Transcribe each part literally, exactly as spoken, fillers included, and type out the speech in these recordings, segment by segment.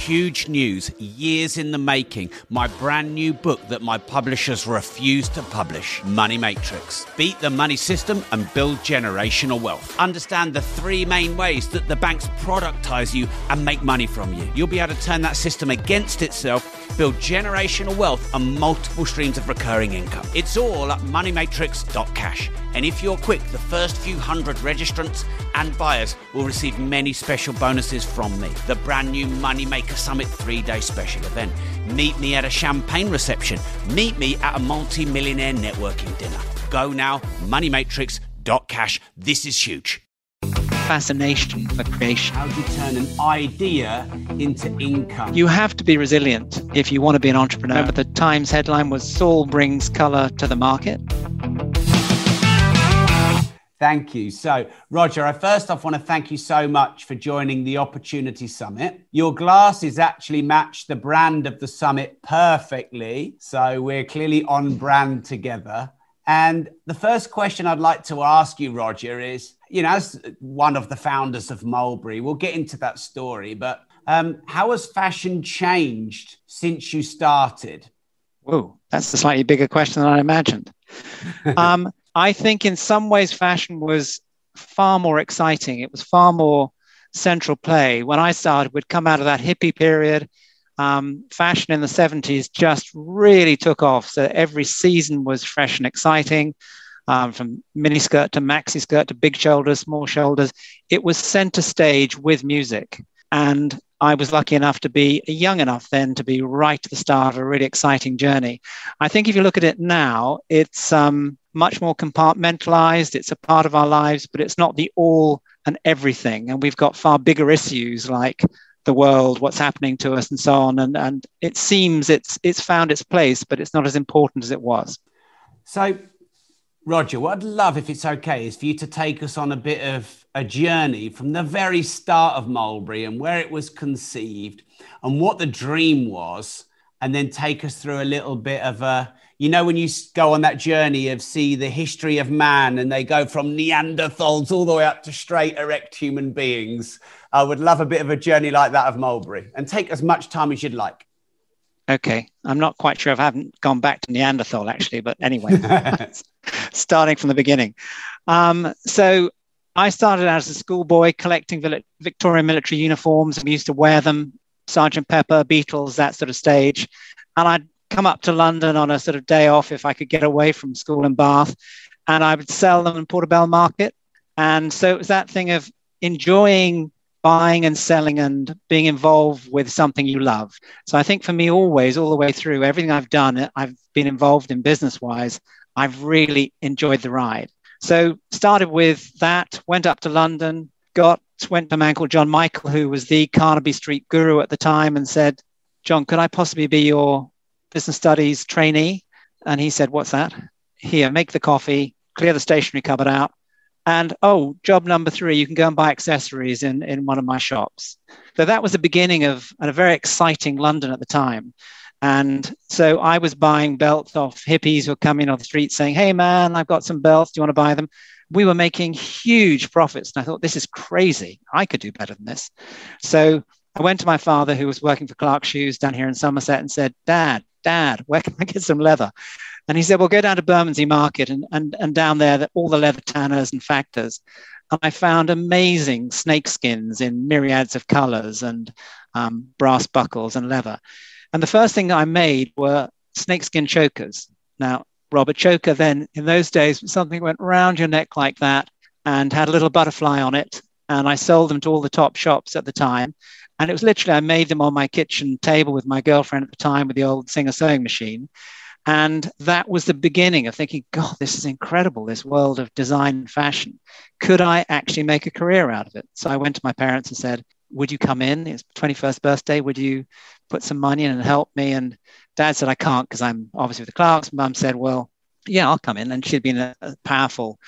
huge news, years in the making, my brand new book that my publishers refuse to publish, Money Matrix. Beat the money system and build generational wealth. Understand the three main ways that the banks productize you and make money from you. You'll be able to turn that system against itself, build generational wealth and multiple streams of recurring income. It's all at money matrix dot cash. And if you're quick, the first few hundred registrants and buyers will receive many special bonuses from me. The brand new Moneymaker Summit three-day special event. Meet me at a champagne reception. Meet me at a multi-millionaire networking dinner. Go now, money matrix dot cash. This is huge. Fascination for creation. How do you turn an idea into income? You have to be resilient if you want to be an entrepreneur. Remember, the Times headline was Saul brings color to the market. Thank you. So, Roger, I first off want to thank you so much for joining the Opportunity Summit. Your glasses actually match the brand of the summit perfectly. So we're clearly on brand together. And the first question I'd like to ask you, Roger, is, you know, as one of the founders of Mulberry, we'll get into that story, but um, how has fashion changed since you started? Whoa, that's a slightly bigger question than I imagined. um, I think in some ways fashion was far more exciting. It was far more central play. When I started, we'd come out of that hippie period. Um, fashion in the seventies just really took off. So every season was fresh and exciting, um, from miniskirt to maxi skirt to big shoulders, small shoulders. It was center stage with music. And I was lucky enough to be young enough then to be right at the start of a really exciting journey. I think if you look at it now, it's um, much more compartmentalized. It's a part of our lives, but it's not the all and everything. And we've got far bigger issues like the world, what's happening to us and so on. And, and it seems it's it's found its place, but it's not as important as it was. So, Roger, what I'd love, if it's okay, is for you to take us on a bit of a journey from the very start of Mulberry and where it was conceived and what the dream was, and then take us through a little bit of a, you know, when you go on that journey of see the history of man and they go from Neanderthals all the way up to straight erect human beings. I would love a bit of a journey like that of Mulberry, and take as much time as you'd like. Okay. I'm not quite sure if I haven't gone back to Neanderthal actually, but anyway, starting from the beginning. Um, so I started out as a schoolboy collecting Victorian military uniforms. We used to wear them, Sergeant Pepper, Beatles, that sort of stage. And I'd come up to London on a sort of day off if I could get away from school in Bath, and I would sell them in Portobello Market. And so it was that thing of enjoying buying and selling and being involved with something you love. So I think for me, always, all the way through, everything I've done, I've been involved in business-wise, I've really enjoyed the ride. So started with that, went up to London, got, went to a man called John Michael, who was the Carnaby Street guru at the time, and said, John, could I possibly be your business studies trainee? And he said, what's that? Here, make the coffee, clear the stationery cupboard out. And, oh, job number three, you can go and buy accessories in, in one of my shops. So that was the beginning of a very exciting London at the time. And so I was buying belts off hippies who were coming off the street saying, hey, man, I've got some belts. Do you want to buy them? We were making huge profits. And I thought, this is crazy. I could do better than this. So I went to my father, who was working for Clark Shoes down here in Somerset, and said, Dad, Dad, where can I get some leather? And he said, well, go down to Bermondsey Market, and, and, and down there, all the leather tanners and factors. And I found amazing snake skins in myriads of colors and um, brass buckles and leather. And the first thing I made were snakeskin chokers. Now, Robert, choker then in those days was something that went around your neck like that and had a little butterfly on it. And I sold them to all the top shops at the time. And it was literally, I made them on my kitchen table with my girlfriend at the time with the old Singer sewing machine. And that was the beginning of thinking, God, this is incredible, this world of design and fashion. Could I actually make a career out of it? So I went to my parents and said, would you come in? It's twenty-first birthday. Would you put some money in and help me? And Dad said, I can't because I'm obviously with the Clarks. Mum said, well, yeah, I'll come in. And she'd been a, a powerful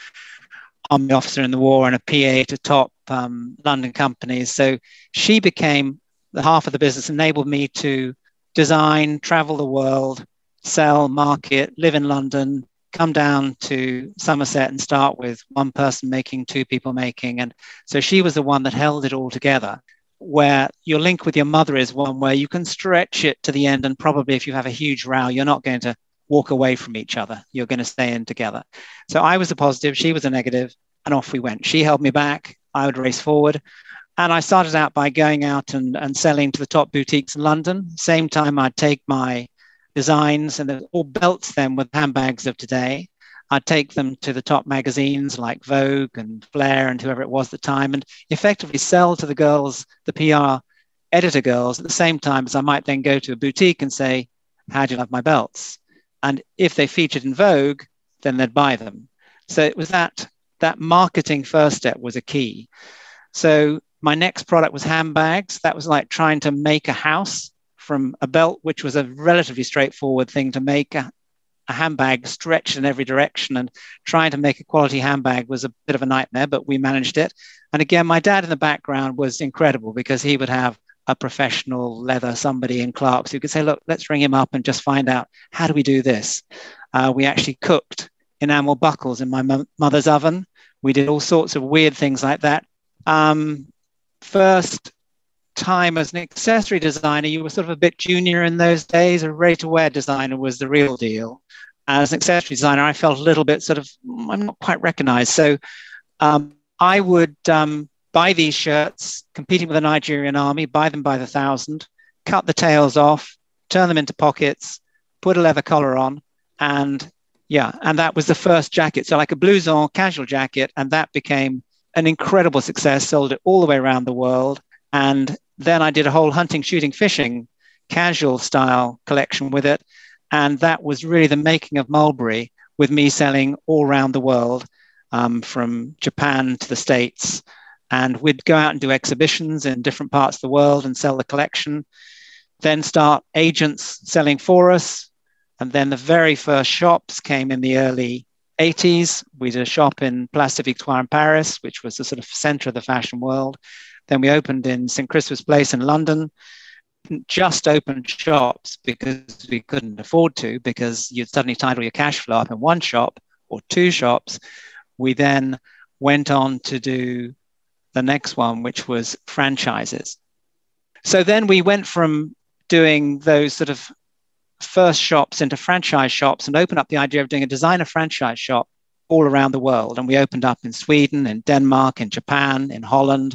army officer in the war and a P A to top um, London companies. So she became the half of the business, enabled me to design, travel the world, sell, market, live in London, come down to Somerset and start with one person making, two people making. And so she was the one that held it all together. where your link with your mother is one where you can stretch it to the end, and probably if you have a huge row, you're not going to walk away from each other. You're going to stay in together. So I was a positive, she was a negative, and off we went. She held me back, I would race forward. And I started out by going out and, and selling to the top boutiques in London. Same time, I'd take my designs, and they're all belts then with handbags of today. I'd take them to the top magazines like Vogue and Flair and whoever it was at the time, and effectively sell to the girls, the P R editor girls, at the same time as I might then go to a boutique and say, how do you love my belts? And if they featured in Vogue, then they'd buy them. So it was that, that marketing first step was a key. So my next product was handbags. That was like trying to make a house from a belt, which was a relatively straightforward thing to make. A, a handbag stretched in every direction, and trying to make a quality handbag was a bit of a nightmare, but we managed it. And again, my dad in the background was incredible because he would have a professional leather, somebody in Clark's who could say, look, let's ring him up and just find out, how do we do this? Uh, we actually cooked enamel buckles in my m- mother's oven. We did all sorts of weird things like that. Um, first time as an accessory designer, you were sort of a bit junior in those days. A ready-to-wear designer was the real deal. As an accessory designer, I felt a little bit sort of, I'm not quite recognized. So um, I would um, buy these shirts, competing with the Nigerian army, buy them by the thousand, cut the tails off, turn them into pockets, put a leather collar on, and yeah, and that was the first jacket. So like a blouson casual jacket, and that became an incredible success, sold it all the way around the world. And then I did a whole hunting, shooting, fishing, casual style collection with it. And that was really the making of Mulberry, with me selling all around the world, um, from Japan to the States. And we'd go out and do exhibitions in different parts of the world and sell the collection, then start agents selling for us. And then the very first shops came in the early eighties. We did a shop in Place de Victoire in Paris, which was the sort of center of the fashion world. Then we opened in Saint Christopher's Place in London. Just opened shops because we couldn't afford to, because you'd suddenly tied all your cash flow up in one shop or two shops. We then went on to do the next one, which was franchises. So then we went from doing those sort of first shops into franchise shops and opened up the idea of doing a designer franchise shop all around the world. And we opened up in Sweden, in Denmark, in Japan, in Holland.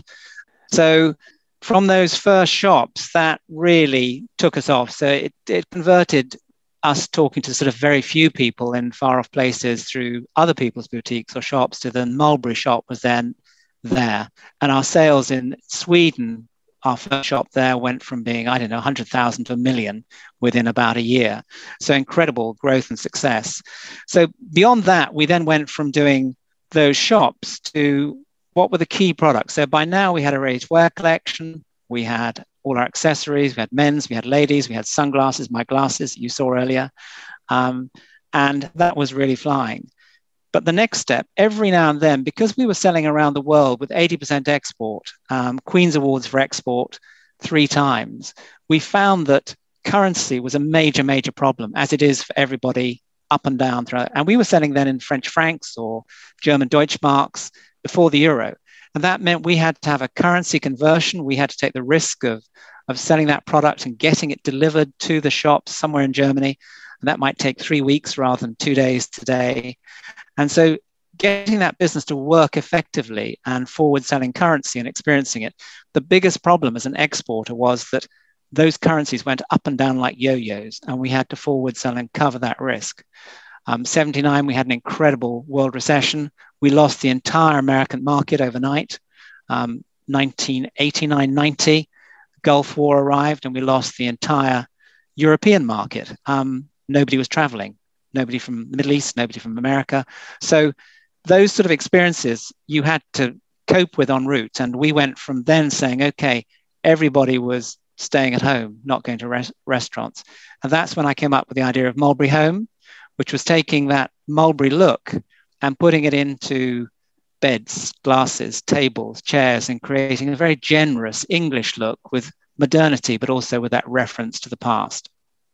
So from those first shops, that really took us off. So it, it converted us talking to sort of very few people in far off places through other people's boutiques or shops to the Mulberry shop was then there. And our sales in Sweden, our first shop there, went from being, I don't know, one hundred thousand to a million within about a year. So incredible growth and success. So beyond that, we then went from doing those shops to what were the key products. So by now we had a ready-to-wear collection. We had all our accessories. We had men's, we had ladies, we had sunglasses, my glasses you saw earlier. Um, and that was really flying. But the next step, every now and then, because we were selling around the world with eighty percent export, um, Queen's Awards for export three times, we found that currency was a major, major problem, as it is for everybody up and down. Throughout. And we were selling then in French francs or German Deutschmarks before the euro. And that meant we had to have a currency conversion. We had to take the risk of, of selling that product and getting it delivered to the shops somewhere in Germany. And that might take three weeks rather than two days today. And so getting that business to work effectively and forward selling currency and experiencing it, the biggest problem as an exporter was that those currencies went up and down like yo-yos, and we had to forward sell and cover that risk. Um, seventy-nine, we had an incredible world recession. We lost the entire American market overnight. Um, nineteen eighty-nine ninety, Gulf War arrived and we lost the entire European market. Um, nobody was traveling. Nobody from the Middle East, nobody from America. So those sort of experiences you had to cope with en route. And we went from then saying, okay, everybody was staying at home, not going to res- restaurants. And that's when I came up with the idea of Mulberry Home, which was taking that Mulberry look and putting it into beds, glasses, tables, chairs, and creating a very generous English look with modernity, but also with that reference to the past.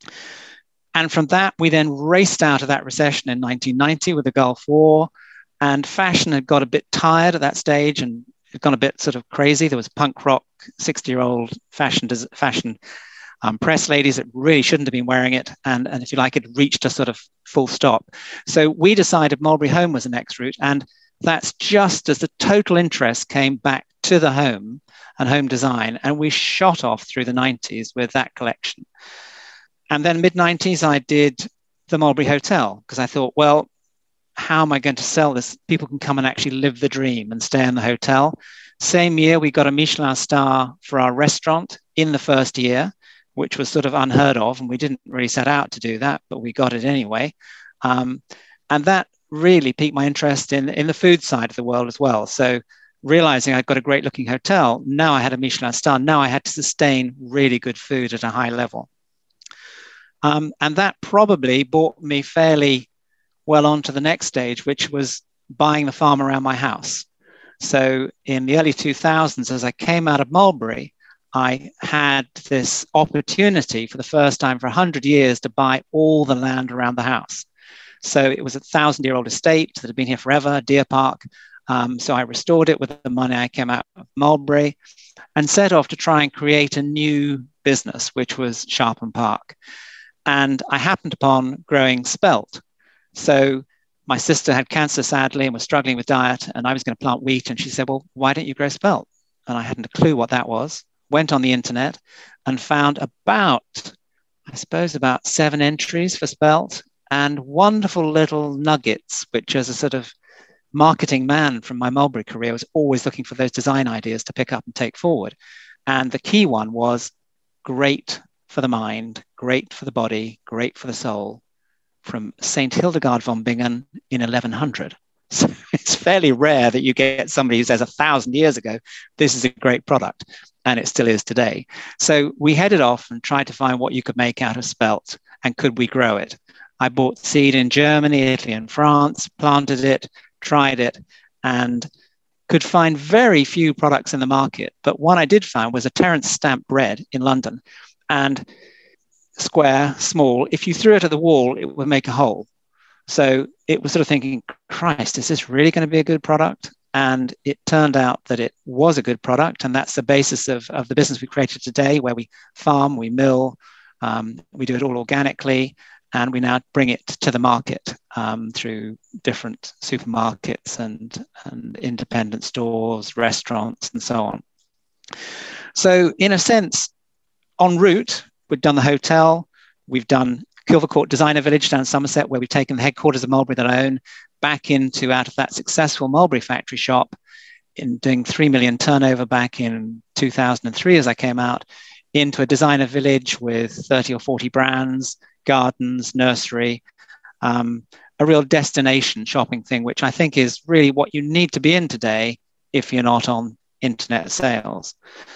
And from that, we then raced out of that recession in nineteen ninety with the Gulf War, and fashion had got a bit tired at that stage, and had gone a bit sort of crazy. There was punk rock, sixty-year-old fashion fashion um, press ladies that really shouldn't have been wearing it. And, and if you like, it reached a sort of full stop. So we decided Mulberry Home was the next route. And that's just as the total interest came back to the home and home design. And we shot off through the nineties with that collection. And then mid nineties, I did the Mulberry Hotel, because I thought, well, how am I going to sell this? People can come and actually live the dream and stay in the hotel. Same year, we got a Michelin star for our restaurant in the first year, which was sort of unheard of. And we didn't really set out to do that, but we got it anyway. Um, and that really piqued my interest in, in the food side of the world as well. So realizing I'd got a great looking hotel, now I had a Michelin star, now I had to sustain really good food at a high level. Um, and that probably brought me fairly well on to the next stage, which was buying the farm around my house. So in the early two thousands, as I came out of Mulberry, I had this opportunity for the first time for one hundred years to buy all the land around the house. So it was a thousand-year-old estate that had been here forever, deer park. Um, so I restored it with the money I came out of Mulberry and set off to try and create a new business, which was Sharpen Park. And I happened upon growing spelt. So my sister had cancer, sadly, and was struggling with diet, and I was going to plant wheat. And she said, well, why don't you grow spelt? And I hadn't a clue what that was. Went on the internet and found about, I suppose, about seven entries for spelt, and wonderful little nuggets, which as a sort of marketing man from my Mulberry career was always looking for those design ideas to pick up and take forward. And the key one was great for the mind, great for the body, great for the soul, from Saint Hildegard von Bingen in eleven hundred. So it's fairly rare that you get somebody who says a thousand years ago, this is a great product, and it still is today. So we headed off and tried to find what you could make out of spelt, and could we grow it? I bought seed in Germany, Italy, and France, planted it, tried it, and could find very few products in the market. But one I did find was a Terence Stamp bread in London, and square, small. If you threw it at the wall, it would make a hole. So it was sort of thinking, Christ, is this really going to be a good product? And it turned out that it was a good product. And that's the basis of, of the business we created today, where we farm, we mill, um, we do it all organically. And we now bring it to the market um, through different supermarkets and, and independent stores, restaurants, and so on. So in a sense, en route, we've done the hotel, we've done Kilvercourt Designer Village down Somerset, where we've taken the headquarters of Mulberry that I own back into, out of that successful Mulberry factory shop, in doing three million turnover back in two thousand three as I came out, into a designer village with thirty or forty brands, gardens, nursery, um, a real destination shopping thing, which I think is really what you need to be in today if you're not on internet sales.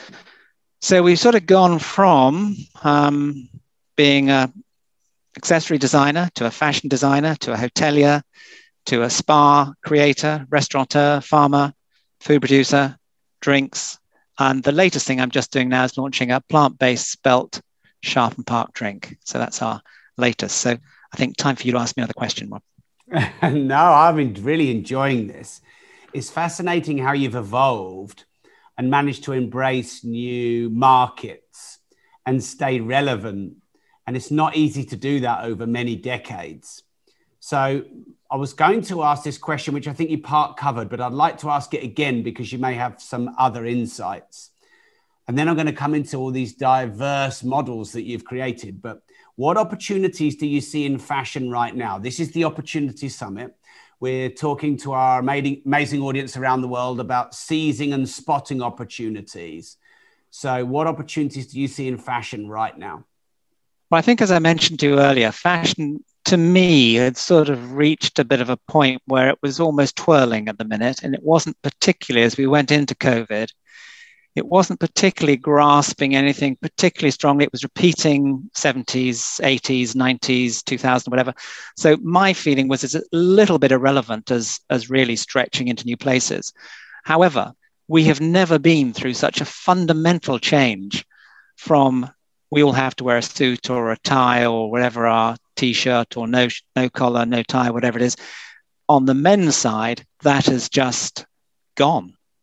So we've sort of gone from um, being a accessory designer to a fashion designer to a hotelier to a spa creator, restaurateur, farmer, food producer, drinks. And the latest thing I'm just doing now is launching a plant-based spelt Sharpen Park drink. So that's our latest. So I think time for you to ask me another question, Rob. No, I've been really enjoying this. It's fascinating how you've evolved and managed to embrace new markets and stay relevant. And it's not easy to do that over many decades. So I was going to ask this question, which I think you part covered, but I'd like to ask it again because you may have some other insights. And then I'm going to come into all these diverse models that you've created. But what opportunities do you see in fashion right now? This is the Opportunity Summit. We're talking to our amazing audience around the world about seizing and spotting opportunities. So what opportunities do you see in fashion right now? Well, I think, as I mentioned to you earlier, fashion to me had sort of reached a bit of a point where it was almost twirling at the minute. And it wasn't particularly, as we went into COVID, it wasn't particularly grasping anything particularly strongly. It was repeating seventies, eighties, nineties, two thousand, whatever. So my feeling was it's a little bit irrelevant as, as really stretching into new places. However, we have never been through such a fundamental change from we all have to wear a suit or a tie or whatever, our t-shirt or no, no collar, no tie, whatever it is. On the men's side, that has just gone.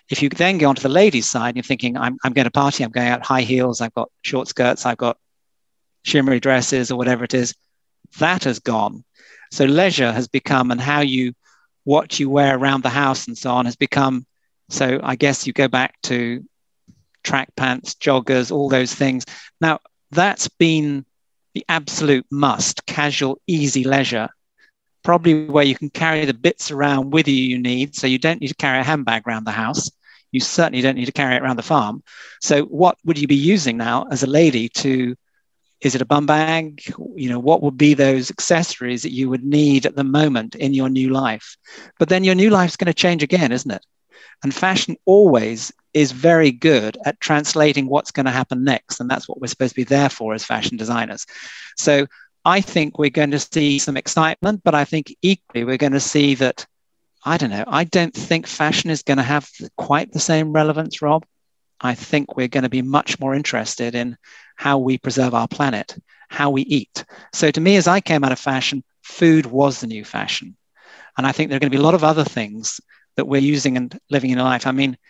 if you then go onto the ladies' side, you're thinking, I'm, I'm going to party, I'm going out high heels, I've got short skirts, I've got shimmery dresses or whatever it is, that has gone. So leisure has become, and how you, what you wear around the house and so on has become, so I guess you go back to track pants, joggers, all those things. Now, that's been the absolute must, casual, easy leisure, probably where you can carry the bits around with you you need. So you don't need to carry a handbag around the house. You certainly don't need to carry it around the farm. So what would you be using now as a lady to, is it a bum bag? You know, what would be those accessories that you would need at the moment in your new life? But then your new life's going to change again, isn't it? And fashion always is very good at translating what's going to happen next. And that's what we're supposed to be there for as fashion designers. So I think we're going to see some excitement, but I think equally we're going to see that, I don't know, I don't think fashion is going to have quite the same relevance, Rob. I think we're going to be much more interested in how we preserve our planet, how we eat. So to me, as I came out of fashion, food was the new fashion. And I think there are going to be a lot of other things that we're using and living in life. I mean,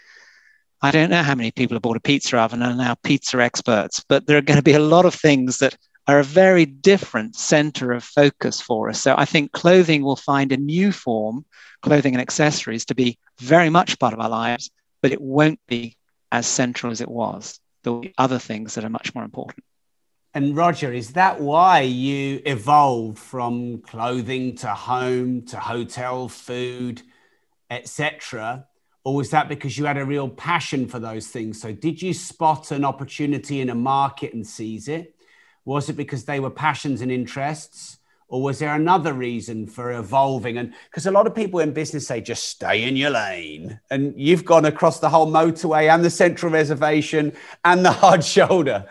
I don't know how many people have bought a pizza oven and are now pizza experts, but there are going to be a lot of things that are a very different center of focus for us. So I think clothing will find a new form, clothing and accessories, to be very much part of our lives, but it won't be as central as it was. There will be other things that are much more important. And Roger, is that why you evolved from clothing to home to hotel, food, et cetera? Or was that because you had a real passion for those things? So did you spot an opportunity in a market and seize it? Was it because they were passions and interests? Or was there another reason for evolving? And because a lot of people in business say, just stay in your lane. And you've gone across the whole motorway and the central reservation and the hard shoulder.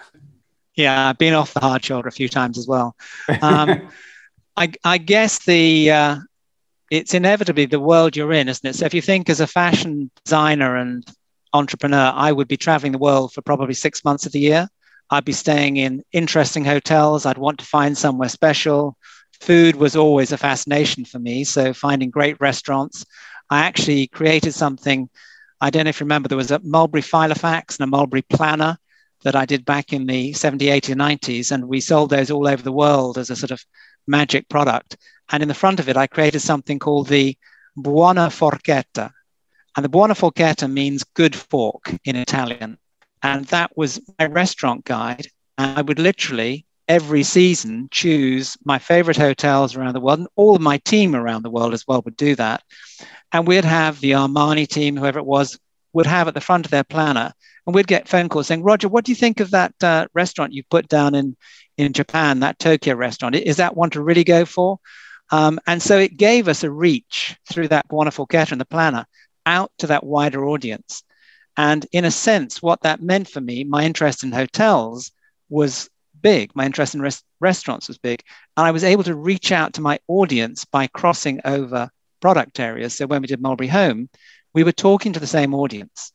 Yeah, I've been off the hard shoulder a few times as well. Um, I, I guess the uh, it's inevitably the world you're in, isn't it? So if you think as a fashion designer and entrepreneur, I would be traveling the world for probably six months of the year. I'd be staying in interesting hotels. I'd want to find somewhere special. Food was always a fascination for me. So finding great restaurants. I actually created something, I don't know if you remember, there was a Mulberry Filofax and a Mulberry Planner that I did back in the seventies, eighties, nineties. And we sold those all over the world as a sort of magic product. And in the front of it, I created something called the Buona Forchetta. And the Buona Forchetta means good fork in Italian. And that was my restaurant guide. And I would literally every season choose my favorite hotels around the world. And all of my team around the world as well would do that. And we'd have the Armani team, whoever it was, would have at the front of their planner. And we'd get phone calls saying, Roger, what do you think of that uh, restaurant you put down in, in Japan, that Tokyo restaurant? Is that one to really go for? Um, and so it gave us a reach through that Buona Forchetta and the planner out to that wider audience. And in a sense, what that meant for me, my interest in hotels was big. My interest in res- restaurants was big. And I was able to reach out to my audience by crossing over product areas. So when we did Mulberry Home, we were talking to the same audience.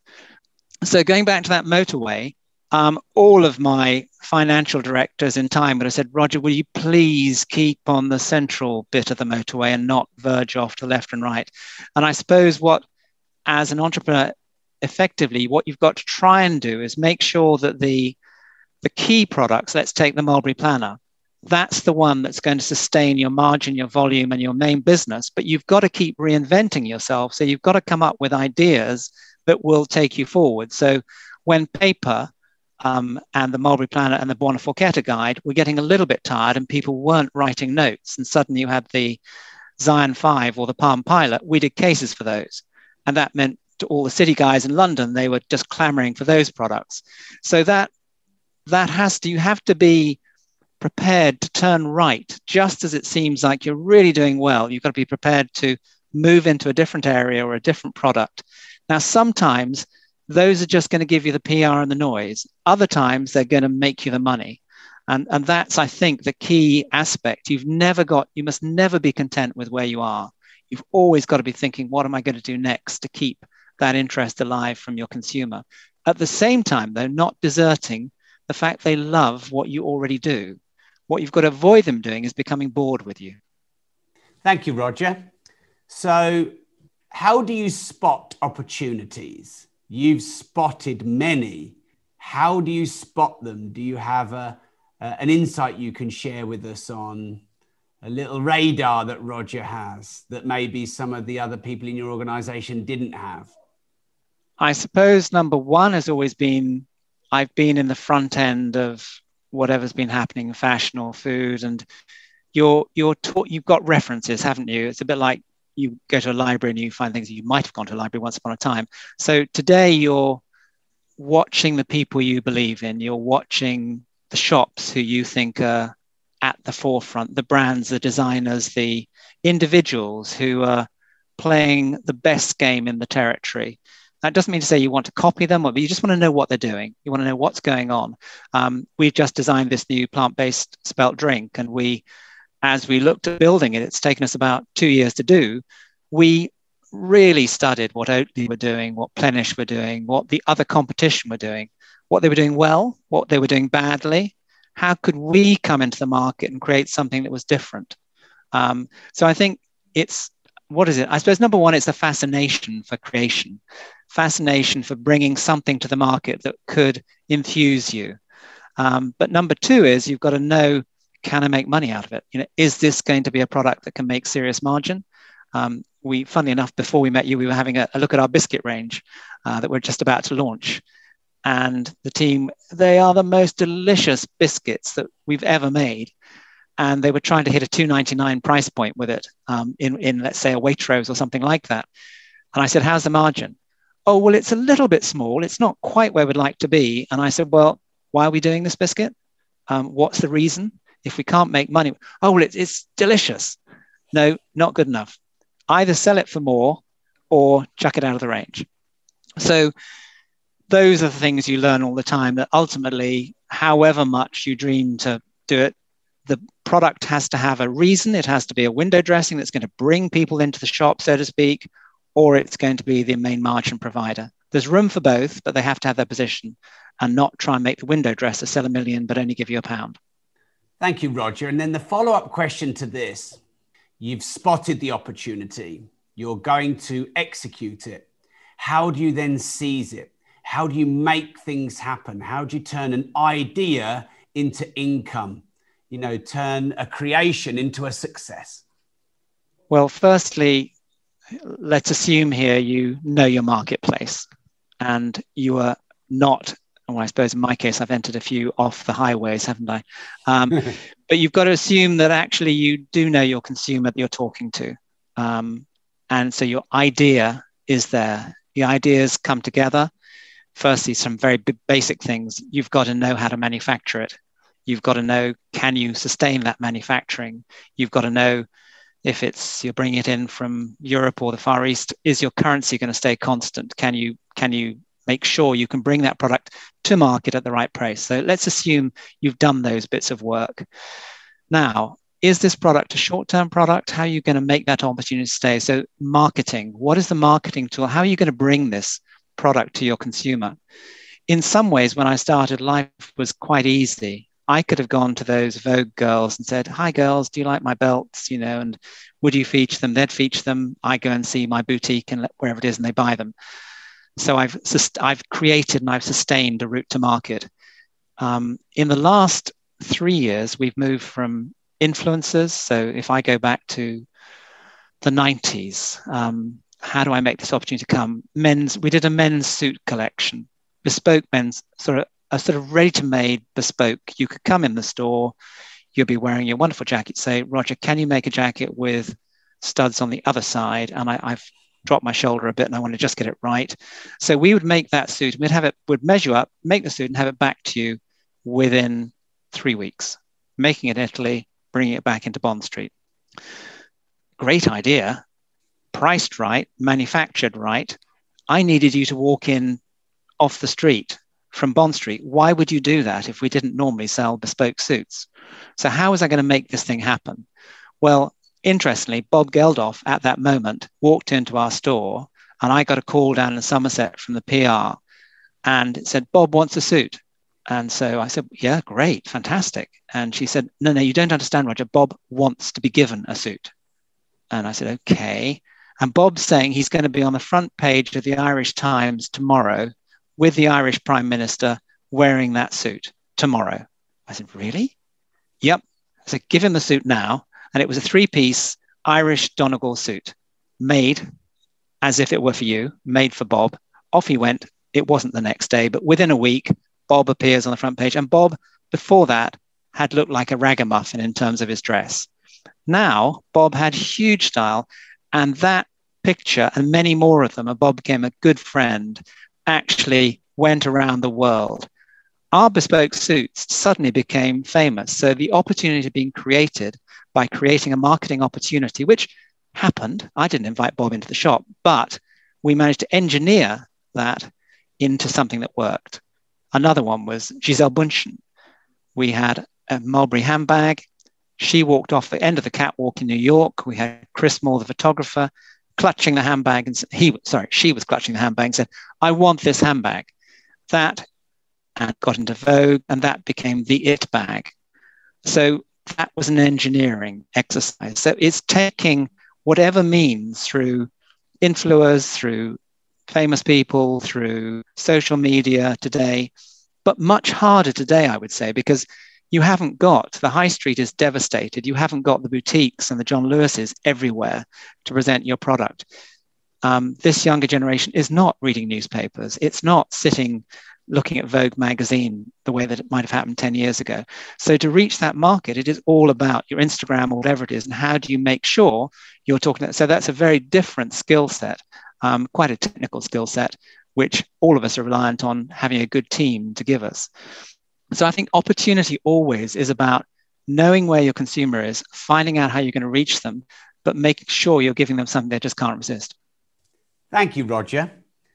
So going back to that motorway, um, all of my financial directors in time would have said, Roger, will you please keep on the central bit of the motorway and not verge off to left and right? And I suppose what, as an entrepreneur, effectively, what you've got to try and do is make sure that the, the key products, let's take the Mulberry Planner, that's the one that's going to sustain your margin, your volume, and your main business. But you've got to keep reinventing yourself. So you've got to come up with ideas that will take you forward. So when paper um, and the Mulberry Planner and the Buona Forchetta guide were getting a little bit tired and people weren't writing notes, and suddenly you had the Zion five or the Palm Pilot, we did cases for those. And that meant to all the city guys in London, they were just clamoring for those products. So that that has to, you have to be prepared to turn right just as it seems like you're really doing well. You've got to be prepared to move into a different area or a different product. Now, sometimes those are just going to give you the P R and the noise. Other times they're going to make you the money. And, and that's, I think, the key aspect. You've never got, you must never be content with where you are. You've always got to be thinking, what am I going to do next to keep that interest alive from your consumer? At the same time, though, not deserting the fact they love what you already do. What you've got to avoid them doing is becoming bored with you. Thank you, Roger. So how do you spot opportunities? You've spotted many. How do you spot them? Do you have a, a, an insight you can share with us on a little radar that Roger has that maybe some of the other people in your organization didn't have? I suppose number one has always been, I've been in the front end of whatever's been happening in fashion or food, and you're you're taught, you've got references, haven't you? It's a bit like you go to a library and you find things that you might have gone to a library once upon a time. So today you're watching the people you believe in. You're watching the shops who you think are at the forefront, the brands, the designers, the individuals who are playing the best game in the territory. That doesn't mean to say you want to copy them, but you just want to know what they're doing. You want to know what's going on. Um, we've just designed this new plant-based spelt drink, and we, as we looked at building it, it's taken us about two years to do. We really studied what Oatly were doing, what Plenish were doing, what the other competition were doing, what they were doing well, what they were doing badly. How could we come into the market and create something that was different? Um, so I think it's, what is it? I suppose number one, it's the fascination for creation, fascination for bringing something to the market that could infuse you. Um, but number two is you've got to know, can I make money out of it? You know, is this going to be a product that can make serious margin? Um, we, funnily enough, before we met you, we were having a, a look at our biscuit range uh, that we're just about to launch. And the team, they are the most delicious biscuits that we've ever made. And they were trying to hit a two ninety-nine price point with it um, in, in, let's say, a Waitrose or something like that. And I said, how's the margin? Oh, well, it's a little bit small. It's not quite where we'd like to be. And I said, well, why are we doing this biscuit? Um, what's the reason? If we can't make money, oh, well, it, it's delicious. No, not good enough. Either sell it for more or chuck it out of the range. So those are the things you learn all the time, that ultimately, however much you dream to do it, the product has to have a reason. It has to be a window dressing that's going to bring people into the shop, so to speak, or it's going to be the main margin provider. There's room for both, but they have to have their position and not try and make the window dresser sell a million, but only give you a pound. Thank you, Roger. And then the follow-up question to this, you've spotted the opportunity, you're going to execute it. How do you then seize it? How do you make things happen? How do you turn an idea into income? You know, turn a creation into a success? Well, firstly, let's assume here you know your marketplace and you are not, well, I suppose in my case, I've entered a few off the highways, haven't I? Um, but you've got to assume that actually you do know your consumer that you're talking to. Um, and so your idea is there. The ideas come together. Firstly, some very b- basic things. You've got to know how to manufacture it. You've got to know, can you sustain that manufacturing? You've got to know if it's you're bringing it in from Europe or the Far East, is your currency going to stay constant? Can you can you make sure you can bring that product to market at the right price? So let's assume you've done those bits of work. Now, is this product a short-term product? How are you going to make that opportunity stay? So marketing, what is the marketing tool? How are you going to bring this product to your consumer? In some ways, when I started, life was quite easy. I could have gone to those Vogue girls and said, hi girls, do you like my belts? You know, and would you feature them? They'd feature them. I go and see my boutique and wherever it is and they buy them. So I've, I've created and I've sustained a route to market. Um, in the last three years, we've moved from influencers. So if I go back to the nineties, um, how do I make this opportunity come? Men's, we did a men's suit collection, bespoke men's, sort of a sort of ready-to-made bespoke. You could come in the store, you'll be wearing your wonderful jacket, say, Roger, can you make a jacket with studs on the other side? And I, I've dropped my shoulder a bit and I want to just get it right. So we would make that suit, we'd have it, would measure up, make the suit and have it back to you within three weeks, making it in Italy, bringing it back into Bond Street. Great idea. Priced right, manufactured right. I needed you to walk in off the street from Bond Street. Why would you do that if we didn't normally sell bespoke suits? So how was I going to make this thing happen? Well, interestingly, Bob Geldof at that moment walked into our store and I got a call down in Somerset from the P R and it said, Bob wants a suit. And so I said, yeah, great, fantastic. And she said, no, no, you don't understand, Roger. Bob wants to be given a suit. And I said, okay. And Bob's saying he's going to be on the front page of the Irish Times tomorrow with the Irish Prime Minister wearing that suit tomorrow. I said, really? Yep. I said, give him the suit now. And it was a three-piece Irish Donegal suit made as if it were for you, made for Bob. Off he went. It wasn't the next day, but within a week, Bob appears on the front page. And Bob, before that, had looked like a ragamuffin in terms of his dress. Now, Bob had huge style, and that picture and many more of them, and Bob became a good friend, actually went around the world. Our bespoke suits suddenly became famous. So the opportunity being created by creating a marketing opportunity, which happened. I didn't invite Bob into the shop, but we managed to engineer that into something that worked. Another one was Giselle Bundchen. We had a Mulberry handbag. She walked off the end of the catwalk in New York. We had Chris Moore, the photographer, clutching the handbag, and he, sorry, she was clutching the handbag and said, "I want this handbag." That and got into Vogue, and that became the it bag. So that was an engineering exercise. So it's taking whatever means through influencers, through famous people, through social media today, but much harder today, I would say, because you haven't got, the high street is devastated. You haven't got the boutiques and the John Lewis's everywhere to present your product. Um, this younger generation is not reading newspapers. It's not sitting looking at Vogue magazine the way that it might have happened ten years ago. So to reach that market, it is all about your Instagram or whatever it is, and how do you make sure you're talking that? So that's a very different skill set, um, quite a technical skill set, which all of us are reliant on having a good team to give us. So I think opportunity always is about knowing where your consumer is, finding out how you're going to reach them, but making sure you're giving them something they just can't resist. Thank you, Roger.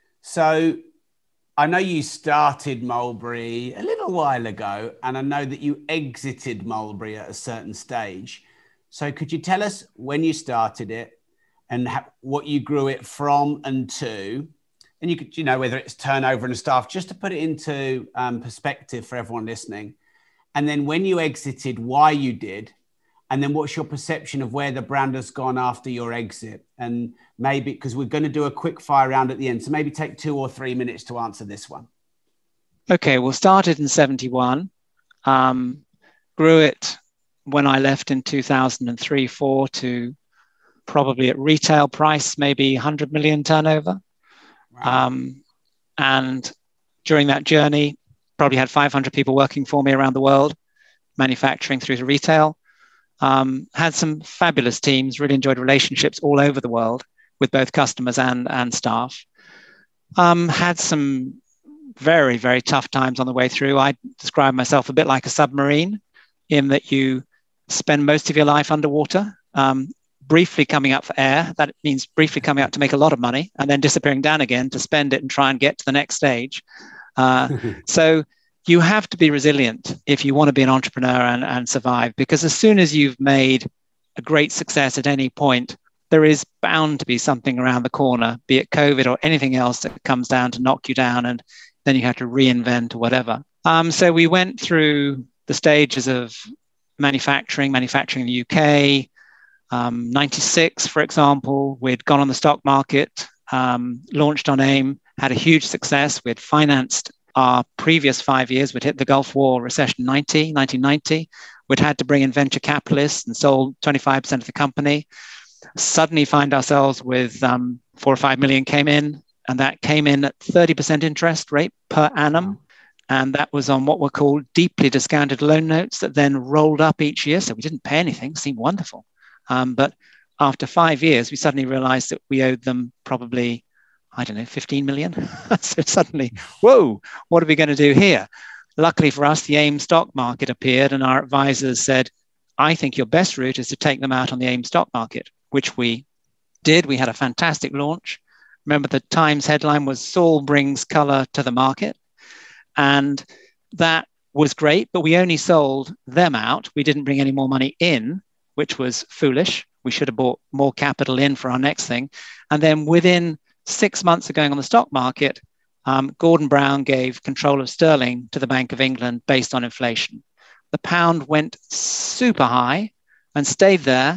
So I know you started Mulberry a little while ago, and I know that you exited Mulberry at a certain stage. So could you tell us when you started it and ha- what you grew it from and to? And you could, you know, whether it's turnover and staff, just to put it into um, perspective for everyone listening. And then when you exited, why you did, and then what's your perception of where the brand has gone after your exit? And maybe, because we're going to do a quick fire round at the end, so maybe take two or three minutes to answer this one. Okay, well, started in seventy-one, um, grew it when I left in two thousand three, four to probably at retail price, maybe one hundred million turnover. Wow. Um, and during that journey, probably had five hundred people working for me around the world, manufacturing through to retail. Um, had some fabulous teams, really enjoyed relationships all over the world with both customers and, and staff. Um, had some very, very tough times on the way through. I describe myself a bit like a submarine in that you spend most of your life underwater, um, briefly coming up for air. That means briefly coming up to make a lot of money and then disappearing down again to spend it and try and get to the next stage. Uh, so you have to be resilient if you want to be an entrepreneur and, and survive, because as soon as you've made a great success at any point, there is bound to be something around the corner, be it COVID or anything else that comes down to knock you down, and then you have to reinvent or whatever. Um, so we went through the stages of manufacturing, manufacturing in the U K. Um, ninety-six, for example, we'd gone on the stock market, um, launched on AIM, had a huge success. We'd financed our previous five years. We'd hit the Gulf War recession nineteen ninety. We'd had to bring in venture capitalists and sold twenty-five percent of the company. Suddenly find ourselves with um, four or five million came in, and that came in at thirty percent interest rate per annum. And that was on what were called deeply discounted loan notes that then rolled up each year. So we didn't pay anything, seemed wonderful. Um, but after five years, we suddenly realized that we owed them probably, I don't know, fifteen million. So suddenly, whoa, what are we going to do here? Luckily for us, the AIM stock market appeared, and our advisors said, I think your best route is to take them out on the AIM stock market, which we did. We had a fantastic launch. Remember, the Times headline was Saul brings color to the market. And that was great, but we only sold them out. We didn't bring any more money in, which was foolish. We should have brought more capital in for our next thing. And then within six months of going on the stock market, um, Gordon Brown gave control of sterling to the Bank of England based on inflation. The pound went super high and stayed there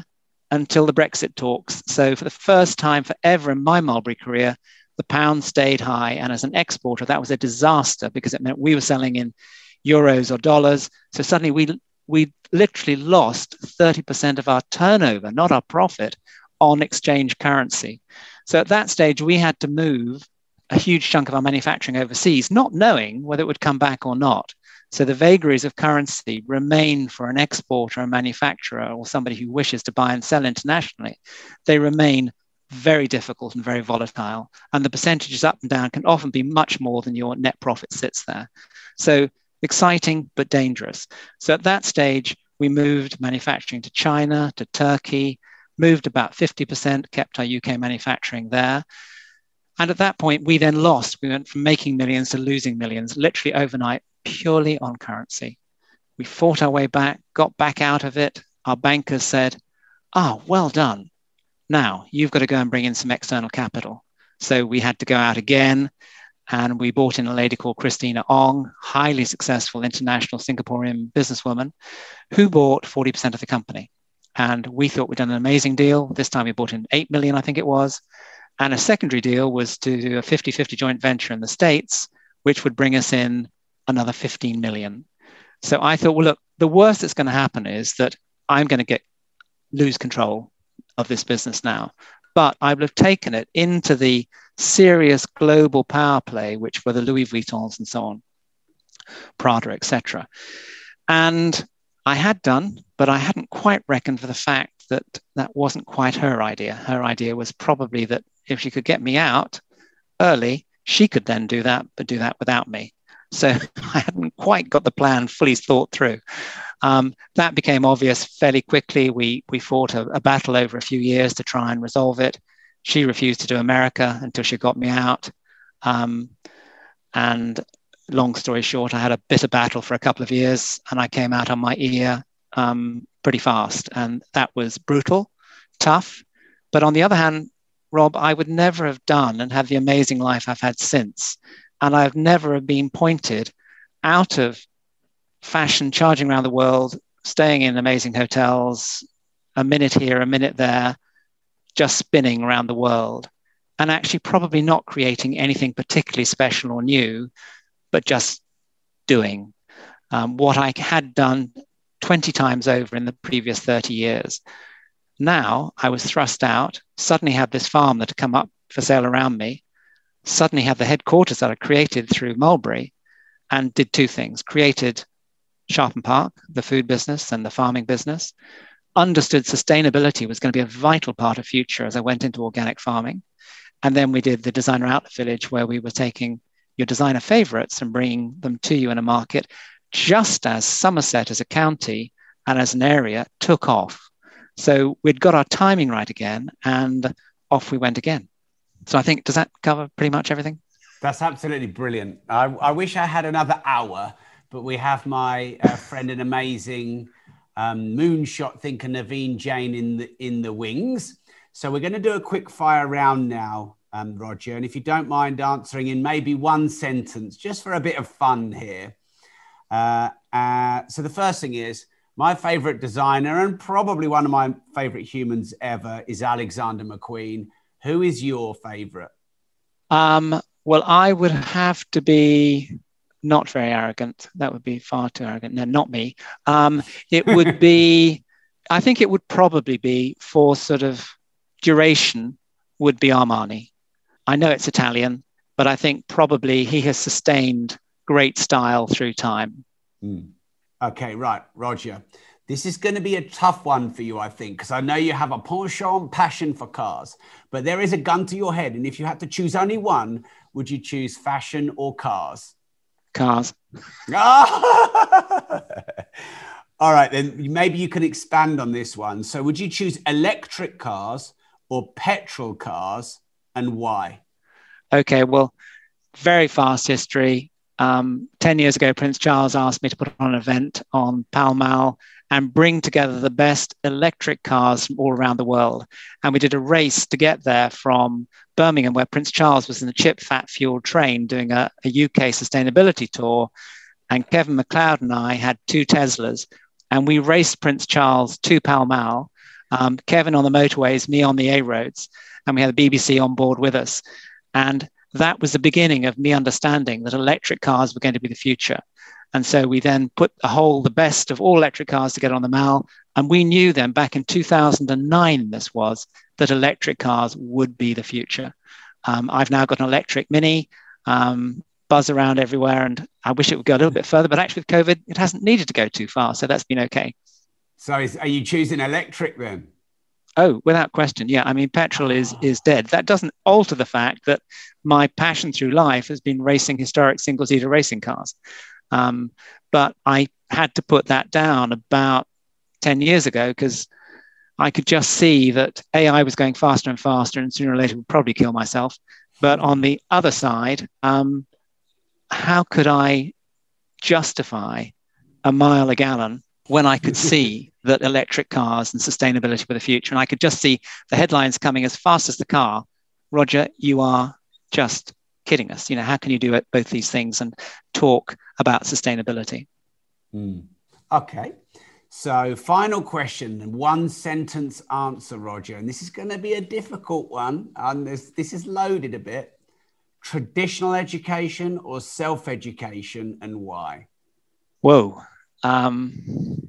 until the Brexit talks. So for the first time forever in my Mulberry career, the pound stayed high. And as an exporter, that was a disaster because it meant we were selling in euros or dollars. So suddenly we, we literally lost thirty percent of our turnover, not our profit, on exchange currency. So at that stage, we had to move a huge chunk of our manufacturing overseas, not knowing whether it would come back or not. So the vagaries of currency remain for an exporter, a manufacturer, or somebody who wishes to buy and sell internationally. They remain very difficult and very volatile. And the percentages up and down can often be much more than your net profit sits there. So exciting, but dangerous. So at that stage, we moved manufacturing to China, to Turkey, moved about fifty percent, kept our U K manufacturing there. And at that point, we then lost. We went from making millions to losing millions, literally overnight, purely on currency. We fought our way back, got back out of it. Our bankers said, ah, oh, well done. Now you've got to go and bring in some external capital. So we had to go out again, and we brought in a lady called Christina Ong, highly successful international Singaporean businesswoman, who bought forty percent of the company. And we thought we'd done an amazing deal. This time we bought in eight million, I think it was. And a secondary deal was to do a fifty-fifty joint venture in the States, which would bring us in another fifteen million. So I thought, well, look, the worst that's going to happen is that I'm going to get lose control of this business now. But I would have taken it into the serious global power play, which were the Louis Vuittons and so on, Prada, et cetera. And I had done, but I hadn't quite reckoned for the fact that that wasn't quite her idea. Her idea was probably that if she could get me out early, she could then do that, but do that without me. So I hadn't quite got the plan fully thought through. Um, that became obvious fairly quickly. We, we fought a, a battle over a few years to try and resolve it. She refused to do America until she got me out. Um, and long story short, I had a bitter battle for a couple of years, and I came out on my ear um, pretty fast. And that was brutal, tough. But on the other hand, Rob, I would never have done and had the amazing life I've had since. And I've never been pointed out of fashion, charging around the world, staying in amazing hotels, a minute here, a minute there, just spinning around the world, and actually probably not creating anything particularly special or new, but just doing um, what I had done twenty times over in the previous thirty years. Now I was thrust out, suddenly had this farm that had come up for sale around me, suddenly had the headquarters that I created through Mulberry, and did two things. Created Sharpen Park, the food business and the farming business, understood sustainability was going to be a vital part of future as I went into organic farming. And then we did the Designer Outlet Village, where we were taking your designer favorites and bringing them to you in a market, just as Somerset as a county and as an area took off. So we'd got our timing right again, and off we went again. So I think, does that cover pretty much everything? That's absolutely brilliant. I, I wish I had another hour, but we have my uh, friend and amazing um, moonshot thinker, Naveen Jain, in the, in the wings. So we're going to do a quick fire round now, um, Roger. And if you don't mind answering in maybe one sentence, just for a bit of fun here. Uh, uh, so the first thing is, my favorite designer and probably one of my favorite humans ever is Alexander McQueen. Who is your favorite? Um, well, I would have to be not very arrogant. That would be far too arrogant. No, not me. Um, it would be, I think it would probably be for sort of duration would be Armani. I know it's Italian, but I think probably he has sustained great style through time. Mm. Okay, right, Roger. This is going to be a tough one for you, I think, because I know you have a penchant passion for cars, but there is a gun to your head. And if you had to choose only one, would you choose fashion or cars? Cars. All right, then maybe you can expand on this one. So would you choose electric cars or petrol cars, and why? Okay, well, very fast history. Um, ten years ago, Prince Charles asked me to put on an event on Pall Mall and bring together the best electric cars from all around the world. And we did a race to get there from Birmingham, where Prince Charles was in the chip fat fuel train doing a, a U K sustainability tour. And Kevin McLeod and I had two Teslas, and we raced Prince Charles to Pall Mall. Um, Kevin on the motorways, me on the A roads, and we had the B B C on board with us. And that was the beginning of me understanding that electric cars were going to be the future. And so we then put the whole, the best of all electric cars together on the Mall. And we knew then back in two thousand nine, this was, that electric cars would be the future. Um, I've now got an electric Mini, um, buzz around everywhere. And I wish it would go a little bit further, but actually with COVID, it hasn't needed to go too far. So that's been okay. So is, are you choosing electric then? Oh, without question. Yeah. I mean, petrol is is dead. That doesn't alter the fact that my passion through life has been racing historic single-seater racing cars. Um, but I had to put that down about ten years ago because I could just see that A I was going faster and faster and sooner or later would probably kill myself. But on the other side, um, how could I justify a mile a gallon when I could see that electric cars and sustainability were the future? And I could just see the headlines coming as fast as the car. Roger, you are just kidding us. You know, how can you do it, both these things and talk about sustainability? Mm. Okay. So final question, one sentence answer, Roger. And this is going to be a difficult one. And this, this is loaded a bit. Traditional education or self-education, and why? Whoa. Um,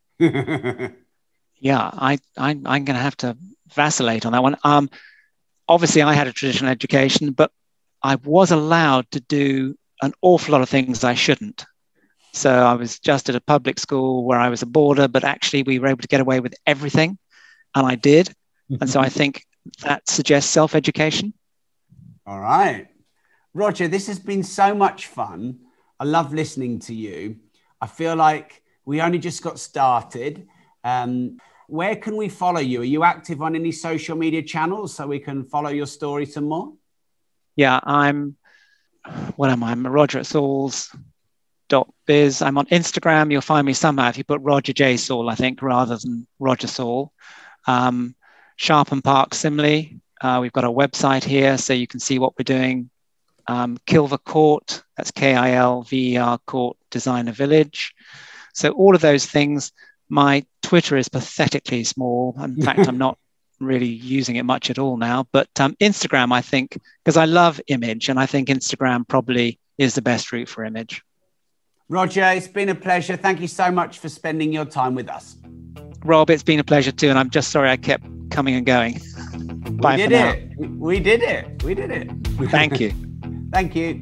yeah, I, I, I'm going to have to vacillate on that one. Um, obviously, I had a traditional education, but I was allowed to do an awful lot of things I shouldn't. So I was just at a public school where I was a boarder, but actually we were able to get away with everything, and I did. And so I think that suggests self-education. All right. Roger, this has been so much fun. I love listening to you. I feel like we only just got started. Um, where can we follow you? Are you active on any social media channels so we can follow your story some more? Yeah, I'm, what am I? I'm Roger at Sauls dot biz. I'm on Instagram. You'll find me somehow if you put Roger J. Saul, I think, rather than Roger Saul. Um, Sharpen Park Simley. Uh, we've got a website here so you can see what we're doing. Um, Kilver Court, that's K I L V E R Court Designer Village. So all of those things. My Twitter is pathetically small. In fact, I'm not really using it much at all now. But um, Instagram, I think, because I love image, and I think Instagram probably is the best route for image. Roger, it's been a pleasure. Thank you so much for spending your time with us. Rob, it's been a pleasure too. And I'm just sorry I kept coming and going. Bye we did for now. it. We did it. We did it. Thank you. Thank you.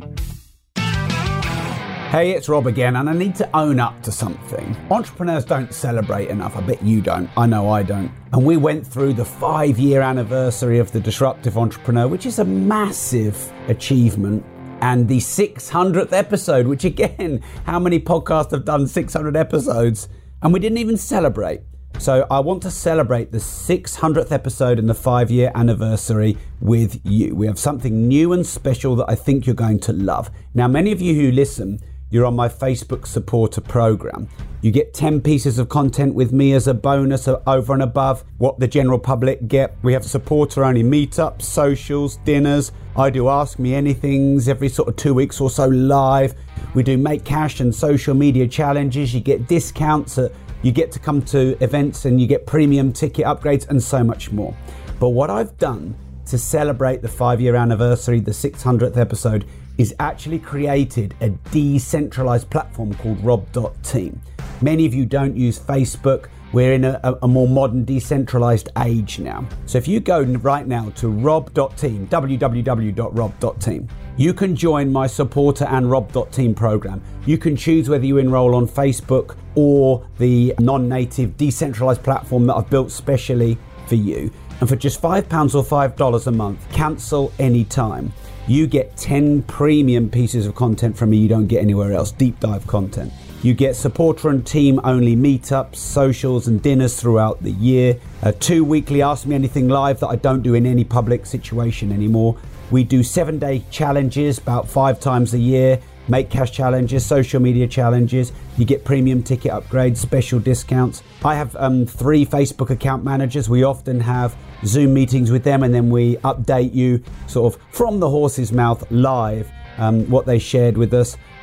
Hey, it's Rob again, and I need to own up to something. Entrepreneurs don't celebrate enough. I bet you don't. I know I don't. And we went through the five-year anniversary of The Disruptive Entrepreneur, which is a massive achievement, and the six hundredth episode, which again, how many podcasts have done six hundred episodes? And we didn't even celebrate. So I want to celebrate the six hundredth episode and the five-year anniversary with you. We have something new and special that I think you're going to love. Now, many of you who listen, you're on my Facebook supporter program. You get ten pieces of content with me as a bonus over and above what the general public get. We have supporter-only meetups, socials, dinners. I do Ask Me Anythings every sort of two weeks or so live. We do Make Cash and social media challenges. You get discounts at You get to come to events and you get premium ticket upgrades and so much more. But what I've done to celebrate the five-year anniversary, the six hundredth episode, is actually created a decentralized platform called rob dot team. Many of you don't use Facebook. We're in a, a more modern decentralized age now. So if you go right now to rob dot team, w w w dot rob dot team, you can join my supporter and rob dot team program. You can choose whether you enroll on Facebook or the non-native decentralized platform that I've built specially for you. And for just five pounds or five dollars a month, cancel anytime. You get ten premium pieces of content from me you don't get anywhere else, deep dive content. You get supporter and team only meetups, socials and dinners throughout the year. Uh, two weekly Ask Me Anything live that I don't do in any public situation anymore. We do seven day challenges about five times a year. Make Cash challenges, social media challenges. You get premium ticket upgrades, special discounts. I have um, three Facebook account managers. We often have Zoom meetings with them, and then we update you sort of from the horse's mouth live um, what they shared with us.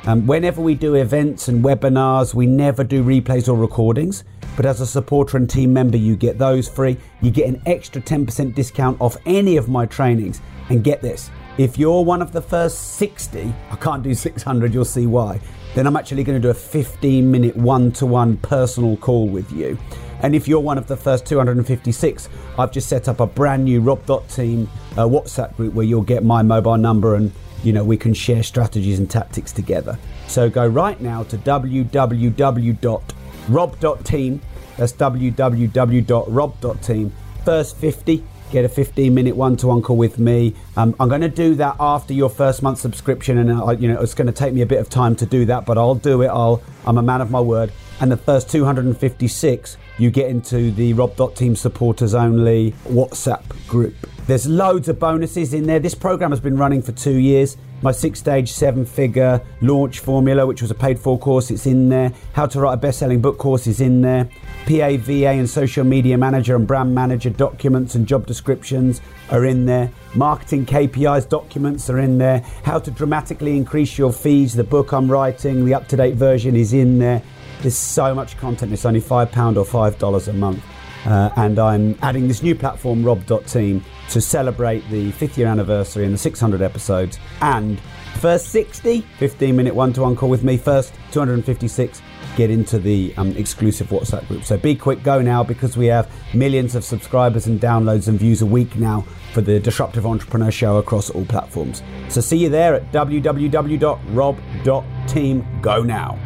Um, whenever we do events and webinars, we never do replays or recordings. But as a supporter and team member, you get those free. You get an extra ten percent discount off any of my trainings. And get this, if you're one of the first sixty, I can't do six hundred, you'll see why, then I'm actually going to do a fifteen minute one-to-one personal call with you. And if you're one of the first two hundred fifty-six, I've just set up a brand new Rob dot team uh, WhatsApp group where you'll get my mobile number and, you know, we can share strategies and tactics together. So go right now to w w w dot rob dot team. That's w w w dot rob dot team. First fifty, get a fifteen minute one-to-one call with me. Um, I'm going to do that after your first month subscription, and I, you know, it's going to take me a bit of time to do that, but I'll do it. I'll, I'm a man of my word. And the first two hundred fifty-six, you get into the Rob dot team supporters only WhatsApp group. There's loads of bonuses in there. This program has been running for two years. My six-stage, seven-figure launch formula, which was a paid-for course, it's in there. How to write a best-selling book course is in there. P A, V A and social media manager and brand manager documents and job descriptions are in there. Marketing K P Is documents are in there. How to dramatically increase your fees, the book I'm writing, the up-to-date version is in there. There's so much content. It's only five pounds or five dollars a month. Uh, and I'm adding this new platform, Rob dot team, to celebrate the fifth year anniversary and the six hundred episodes. And first sixty, fifteen minute one-to-one call with me. First two hundred fifty-six, get into the um, exclusive WhatsApp group. So be quick, go now, because we have millions of subscribers and downloads and views a week now for the Disruptive Entrepreneur Show across all platforms. So see you there at w w w dot rob dot team. Go now.